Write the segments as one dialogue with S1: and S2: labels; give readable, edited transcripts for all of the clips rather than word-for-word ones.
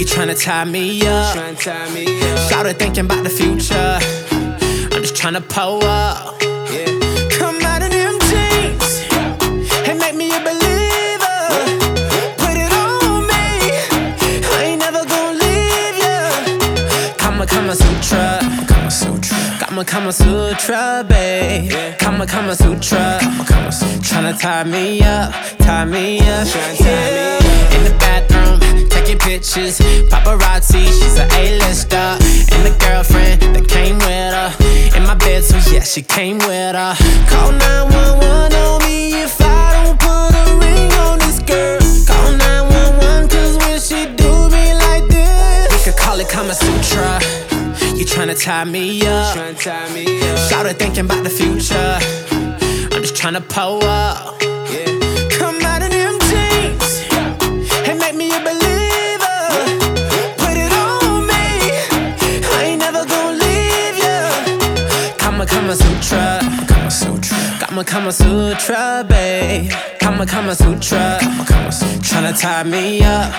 S1: tryna tie me up. Shawty thinking about the future. I'm just tryna pull up. Come out of them jeans and make me a believer. Put it on me, I ain't never gonna leave ya. Kama Sutra, Kama Sutra, babe. Kama Sutra, tryna tie me up, yeah. In the bathroom, taking pictures, paparazzi, she's an A-lister. And the girlfriend that came with her, in my bed, so yeah, she came with her. Call 911 on me if I don't put a ring on this girl. Call 911, cause when she do me like this, we could call it Kama Sutra. You tryna tie me up. Shawty thinking about the future. I'm just tryna pull up. Come out of them jeans and make me a believer. Put it on me, I ain't never gonna leave ya. Kama Sutra, Kama Sutra, babe. Kama Sutra, tryna tie me up,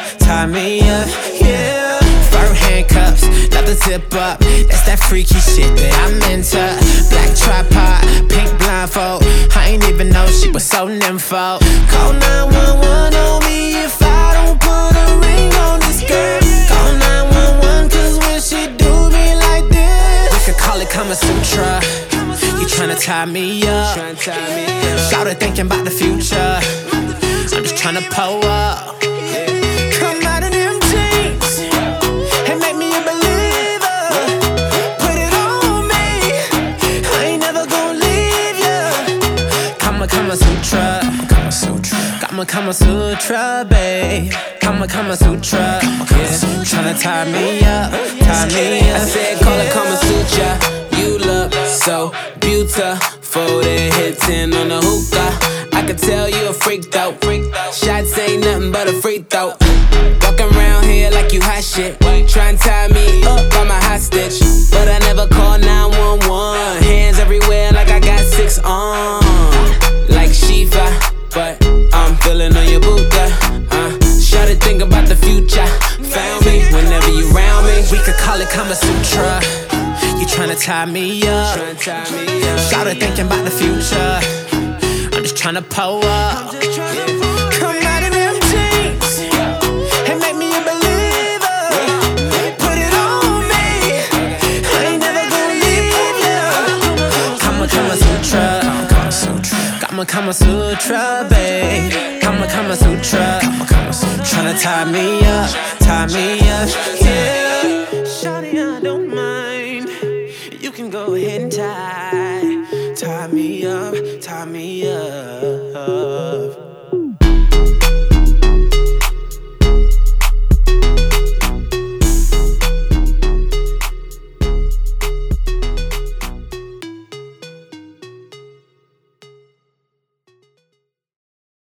S1: yeah. Fur handcuffs, love to zip up. That's that freaky shit that I'm into. Black tripod, pink blindfold. I ain't even know she was so nympho. Call 911 on me if I don't put a ring on this girl. Call 911 cause when she do me like this, we could call it Kama Sutra. You tryna tie me up. Shawty thinking about the future. I'm just tryna pull up. Come out of them jeans and make me a believer. Put it on me, I ain't never gonna leave ya. Kama Sutra, Kama Sutra, babe. Kama Sutra, yeah. Tryna tie me up.
S2: I said call it Kama Sutra. You look so beautiful, then hit 10 on the hookah. I could tell you a freak though. Shots ain't nothing but a free throw. Walking around here like you hot shit. Try and tie me up, I'm a hostage. But I never call 911. Hands everywhere like I got 6 on. Like Shiva, but I'm feeling on your buka. Shawty think about the future. Found me whenever you round me.
S1: We could call it Kama Sutra. You tryna tie me up. Shawty thinking about the future. I'm just tryna pull up. Come out of them jeans and make me a believer. Put it on me, I ain't never gonna leave ya. Kama Sutra, Kama Sutra, babe. Kama Sutra, tryna tie me up, yeah. Shawty, I don't mind. You can go ahead and tie me up.